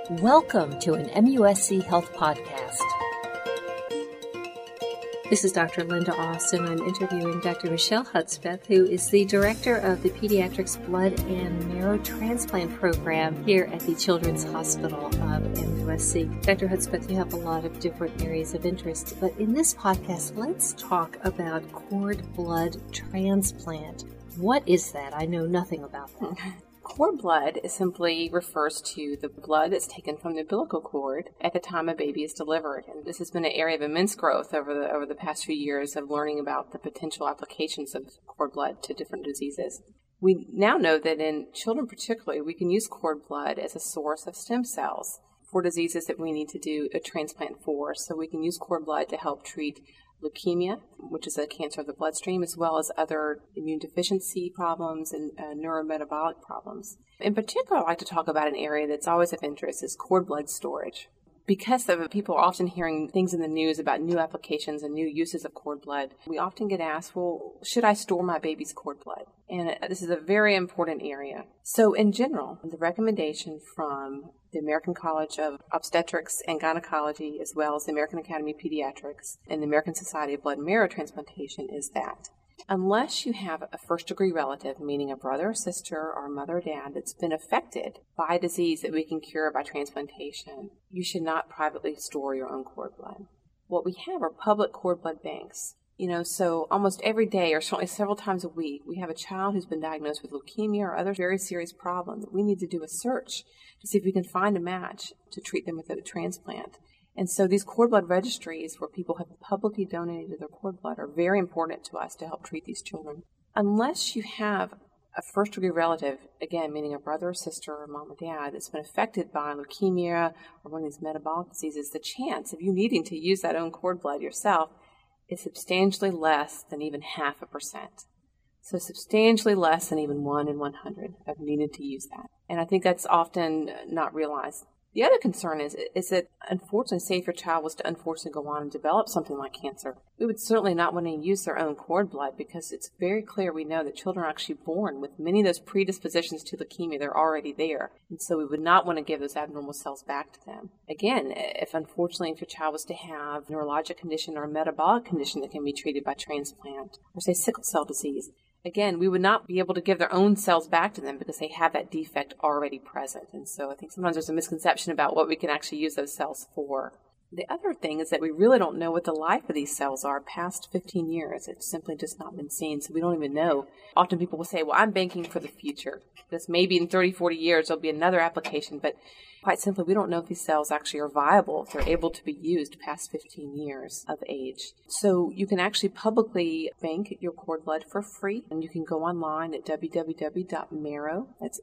Welcome to an MUSC Health Podcast. This is Dr. Linda Austin. I'm interviewing Dr. Michelle Hudspeth, who is the director of the Pediatrics Blood and Marrow Transplant Program here at the Children's Hospital of MUSC. Dr. Hudspeth, you have a lot of different areas of interest, but in this podcast, let's talk about cord blood transplant. What is that? I know nothing about that. Cord blood simply refers to the blood that's taken from the umbilical cord at the time a baby is delivered. And this has been an area of immense growth over the past few years of learning about the potential applications of cord blood to different diseases. We now know that in children particularly, we can use cord blood as a source of stem cells for diseases that we need to do a transplant for. So we can use cord blood to help treat leukemia, which is a cancer of the bloodstream, as well as other immune deficiency problems and neurometabolic problems. In particular, I'd like to talk about an area that's always of interest is cord blood storage. Because people are often hearing things in the news about new applications and new uses of cord blood, we often get asked, well, should I store my baby's cord blood? And this is a very important area. So in general, the recommendation from the American College of Obstetrics and Gynecology, as well as the American Academy of Pediatrics and the American Society of Blood and Marrow Transplantation, is that unless you have a first-degree relative, meaning a brother or sister or a mother or dad that's been affected by a disease that we can cure by transplantation, you should not privately store your own cord blood. What we have are public cord blood banks. So almost every day, or certainly several times a week, we have a child who's been diagnosed with leukemia or other very serious problem that we need to do a search to see if we can find a match to treat them with a transplant. And so these cord blood registries where people have publicly donated their cord blood are very important to us to help treat these children. Unless you have a first-degree relative, again, meaning a brother or sister or mom or dad, that's been affected by leukemia or one of these metabolic diseases, the chance of you needing to use that own cord blood yourself is substantially less than even 0.5%. So substantially less than even 1 in 100 of needing to use that. And I think that's often not realized. The other concern is that, unfortunately, say if your child was to unfortunately go on and develop something like cancer, we would certainly not want to use their own cord blood because it's very clear we know that children are actually born with many of those predispositions to leukemia. They're already there. And so we would not want to give those abnormal cells back to them. Again, if your child was to have a neurologic condition or a metabolic condition that can be treated by transplant, or say sickle cell disease, again, we would not be able to give their own cells back to them because they have that defect already present. And so I think sometimes there's a misconception about what we can actually use those cells for. The other thing is that we really don't know what the life of these cells are past 15 years. It's simply just not been seen, so we don't even know. Often people will say, well, I'm banking for the future. Because maybe in 30, 40 years there'll be another application, but quite simply, we don't know if these cells actually are viable, if they're able to be used past 15 years of age. So you can actually publicly bank your cord blood for free, and you can go online at www.marrow, that's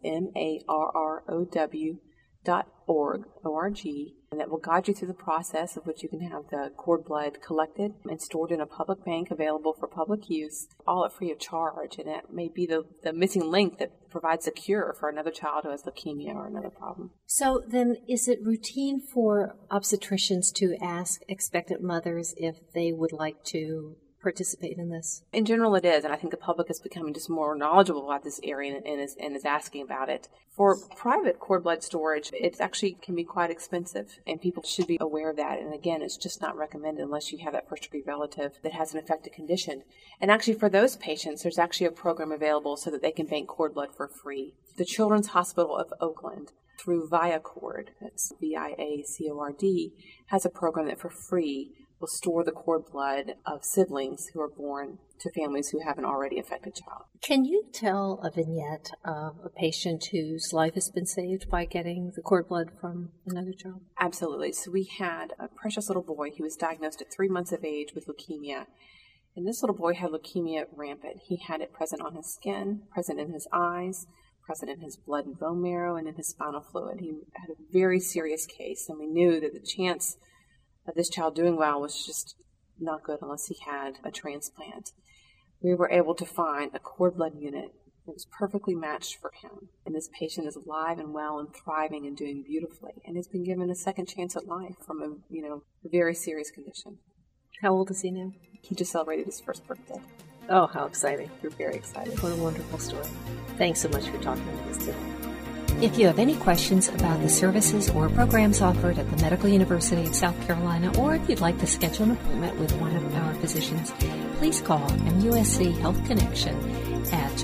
marrow.org, and that will guide you through the process of which you can have the cord blood collected and stored in a public bank available for public use, all at free of charge. And that may be the missing link that provides a cure for another child who has leukemia or another problem. So then is it routine for obstetricians to ask expectant mothers if they would like to participate in this? In general, it is, and I think the public is becoming just more knowledgeable about this area and is asking about it. For private cord blood storage, it actually can be quite expensive, and people should be aware of that. And again, it's just not recommended unless you have that first-degree relative that has an affected condition. And actually, for those patients, there's actually a program available so that they can bank cord blood for free. The Children's Hospital of Oakland, through ViaCord, that's VIACORD, has a program that for free will store the cord blood of siblings who are born to families who have an already affected child. Can you tell a vignette of a patient whose life has been saved by getting the cord blood from another child? Absolutely. So we had a precious little boy who was diagnosed at 3 months of age with leukemia. And this little boy had leukemia rampant. He had it present on his skin, present in his eyes, present in his blood and bone marrow, and in his spinal fluid. He had a very serious case, and we knew that the chance of this child doing well was just not good unless he had a transplant. We were able to find a cord blood unit that was perfectly matched for him. And this patient is alive and well and thriving and doing beautifully and has been given a second chance at life from a very serious condition. How old is he now? He just celebrated his first birthday. Oh, how exciting. We're very excited. What a wonderful story. Thanks so much for talking to us today. If you have any questions about the services or programs offered at the Medical University of South Carolina, or if you'd like to schedule an appointment with one of our physicians, please call MUSC Health Connection at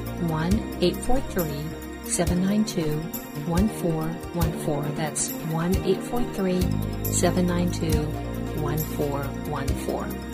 1-843-792-1414. That's 1-843-792-1414.